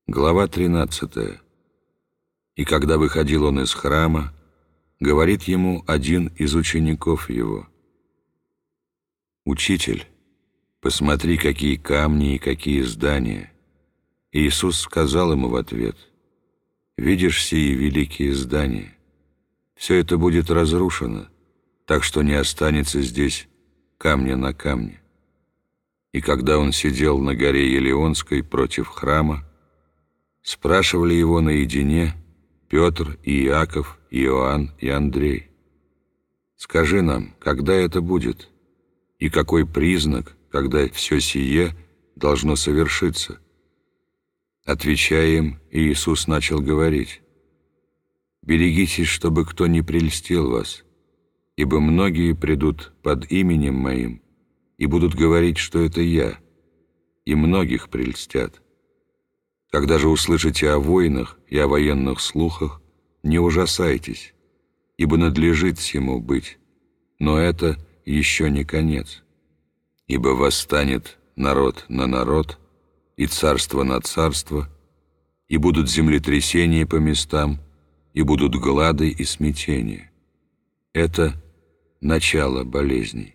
Глава 13. И когда выходил он из храма, говорит ему один из учеников его: «Учитель, посмотри, какие камни и какие здания». И Иисус сказал ему в ответ: «Видишь сии великие здания? Все это будет разрушено, так что не останется здесь камня на камне». И когда он сидел на горе Елеонской против храма, спрашивали его наедине Петр и Иаков, и Иоанн и Андрей: «Скажи нам, когда это будет, и какой признак, когда все сие должно совершиться?» Отвечая им, Иисус начал говорить: «Берегитесь, чтобы кто не прельстил вас, ибо многие придут под именем Моим и будут говорить, что это Я, и многих прельстят. Когда же услышите о войнах и о военных слухах, не ужасайтесь, ибо надлежит всему быть, но это еще не конец. Ибо восстанет народ на народ, и царство на царство, и будут землетрясения по местам, и будут глады и смятения. Это начало болезней.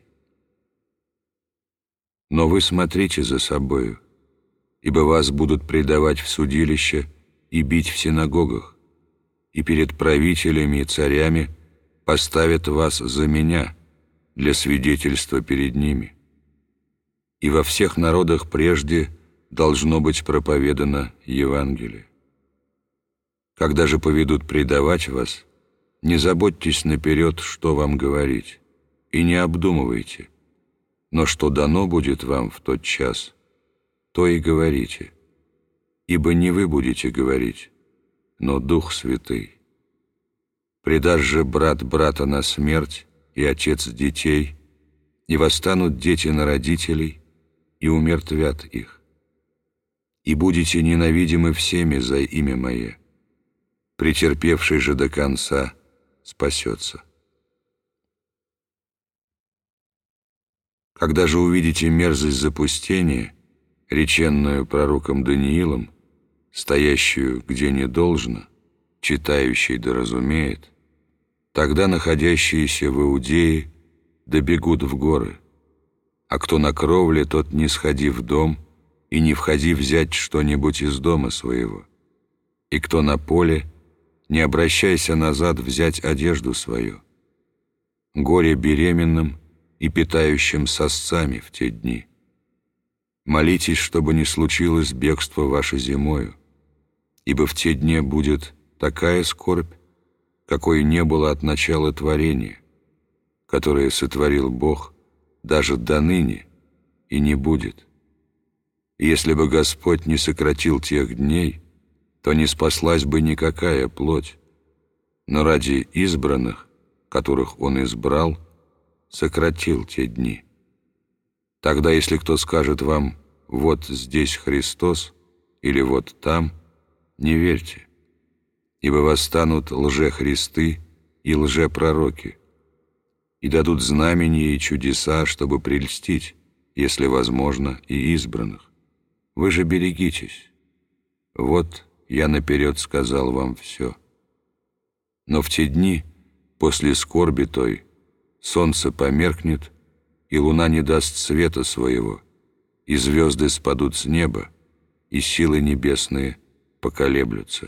Но вы смотрите за собою, ибо вас будут предавать в судилище и бить в синагогах, и перед правителями и царями поставят вас за меня для свидетельства перед ними. И во всех народах прежде должно быть проповедано Евангелие. Когда же поведут предавать вас, не заботьтесь наперед, что вам говорить, и не обдумывайте, но что дано будет вам в тот час, то и говорите, ибо не вы будете говорить, но Дух Святый. Предаст же брат брата на смерть, и отец детей, и восстанут дети на родителей, и умертвят их. И будете ненавидимы всеми за имя Мое. Претерпевший же до конца спасется. Когда же увидите мерзость запустения, реченную пророком Даниилом, стоящую где не должно, читающий да разумеет, тогда находящиеся в Иудее добегут в горы, а кто на кровле, тот не сходи в дом и не входи взять что-нибудь из дома своего, и кто на поле, не обращайся назад взять одежду свою. Горе беременным и питающим сосцами в те дни. Молитесь, чтобы не случилось бегство ваше зимою, ибо в те дни будет такая скорбь, какой не было от начала творения, которое сотворил Бог даже до ныне и не будет. И если бы Господь не сократил тех дней, то не спаслась бы никакая плоть, но ради избранных, которых Он избрал, сократил те дни. Тогда, если кто скажет вам: «Вот здесь Христос» или «Вот там», не верьте, ибо восстанут лжехристы и лжепророки, и дадут знамения и чудеса, чтобы прельстить, если возможно, и избранных. Вы же берегитесь. Вот я наперед сказал вам все. Но в те дни, после скорби той, солнце померкнет, и луна не даст света своего, и звезды спадут с неба, и силы небесные поколеблются.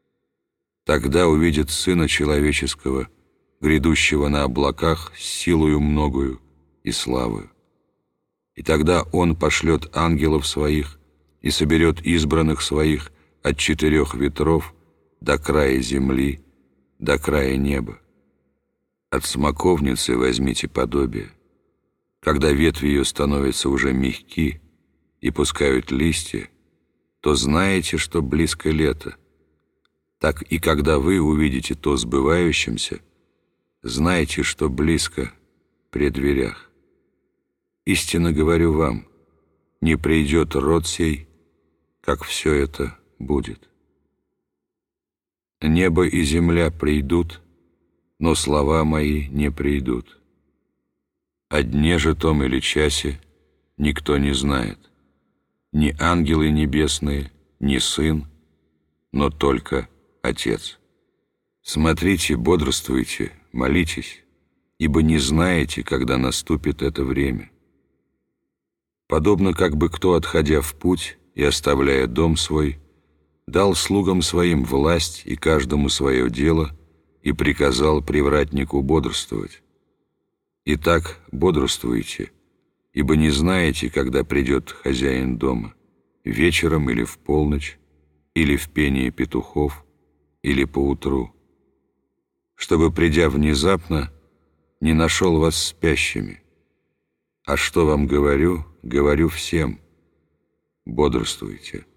Тогда увидят Сына Человеческого, грядущего на облаках с силою многою и славою. И тогда Он пошлет ангелов Своих и соберет избранных Своих от 4 ветров до края земли, до края неба. От смоковницы возьмите подобие. Когда ветви ее становятся уже мягки и пускают листья, то знаете, что близко лето. Так и когда вы увидите то сбывающимся, знайте, что близко при дверях. Истинно говорю вам, не придет род сей, как все это будет. Небо и земля придут, но слова мои не придут. О дне же том или часе никто не знает, ни ангелы небесные, ни Сын, но только Отец. Смотрите, бодрствуйте, молитесь, ибо не знаете, когда наступит это время. Подобно как бы кто, отходя в путь и оставляя дом свой, дал слугам своим власть и каждому свое дело и приказал привратнику бодрствовать. Итак, бодрствуйте, ибо не знаете, когда придет хозяин дома, вечером или в полночь, или в пении петухов, или поутру, чтобы, придя внезапно, не нашел вас спящими. А что вам говорю, говорю всем: бодрствуйте.